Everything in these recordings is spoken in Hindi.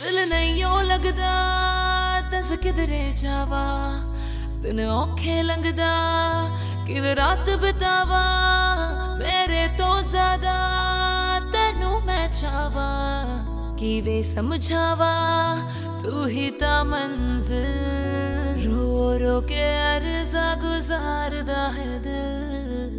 दिल नहीं ओ लगदा दस किधरे जावा दिन औखे लंघदा किवे रात बितावा मेरे तो ज्यादा तेनू मैं चावा किवे समझावा तू ही ता मंजिल रो रो के अर्जा गुजारदा है दिल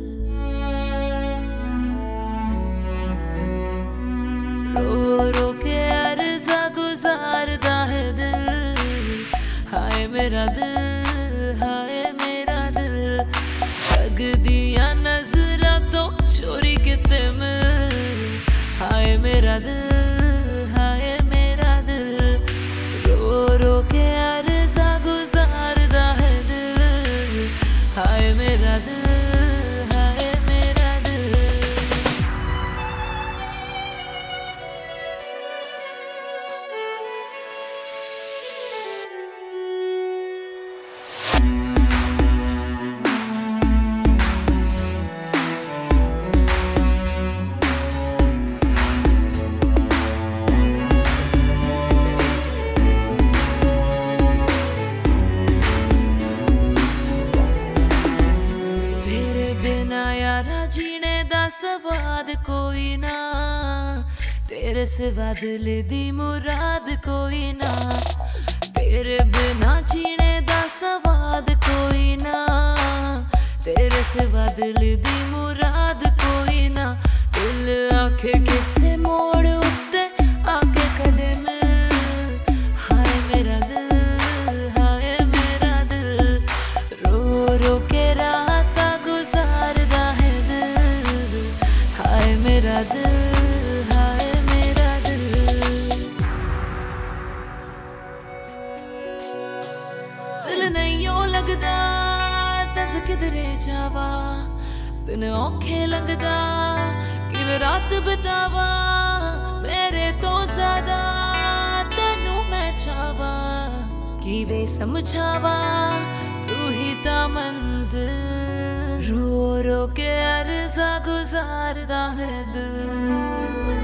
रो रो के अर्जा गुजारदा है दिल हाय मेरा दिल हाय मेरा दिल ठग दिया नजरा तो चोरी किते मिल हाय मेरा दिल हाय मेरा दिल रो रो के अर्जा गुजारदा है दिल हाय मेरा दिल हाय मेरा दिल जीने दा स्वाद कोई ना तेरे सिवा दिल दी मुराद कोई ना तेरे बिना जीने दा स्वाद कोई ना तेरे सिवा दिल दी मुराद कोई ना दिल आखे किसे मोड़ उत्ते आके कदे मिल हाय मेरा दिल हाय मेरा दिल रो रो के राता गुजारदा है मेरा दिल हाय मेरा दिल दिल नहीं ओ लगदा दस किधरे जावा दिन औखे लंघदा किवे रात बितावा मेरे तो ज्यादा तेनू मैं चावा किवे समझावा तू ही ता मंजिल रो रो के अर्जा गुजारदा है दिल